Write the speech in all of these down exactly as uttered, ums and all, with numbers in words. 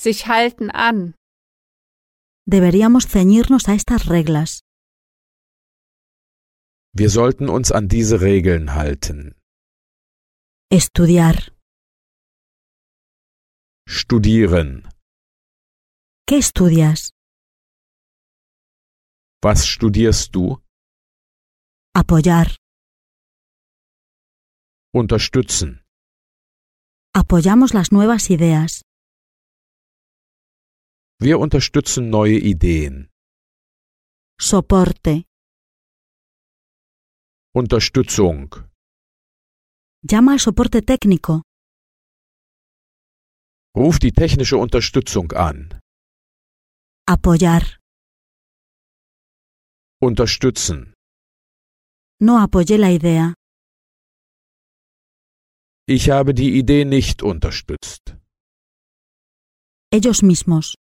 Sich halten an. Deberíamos ceñirnos a estas reglas. Wir sollten uns an diese Regeln halten. Estudiar. Studieren. ¿Qué estudias? Was studierst du? Apoyar. Unterstützen. Apoyamos las nuevas ideas. Wir unterstützen neue Ideen. Soporte. Unterstützung. Llama al soporte técnico. Ruf die technische Unterstützung an. Apoyar. Unterstützen. No apoyé la idea. Ich habe die Idee nicht unterstützt. Ellos mismos.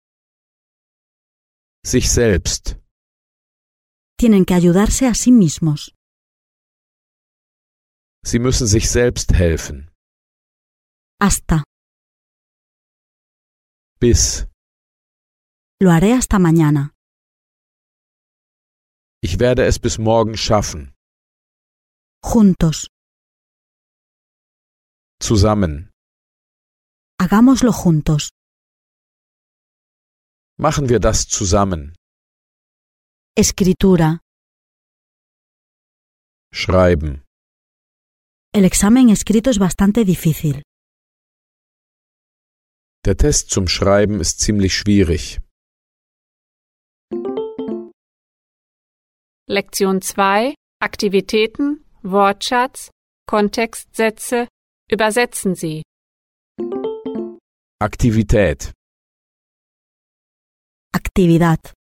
Sich selbst. Tienen que ayudarse a sí mismos. Sie müssen sich selbst helfen. Hasta. Bis. Lo haré hasta mañana. Ich werde es bis morgen schaffen. Juntos. Zusammen. Hagámoslo juntos. Machen wir das zusammen. Escritura. Schreiben. El examen escrito es bastante difícil. Der Test zum Schreiben ist ziemlich schwierig. Lektion zwei. Aktivitäten, Wortschatz, Kontextsätze. Übersetzen Sie. Aktivität. Actividad.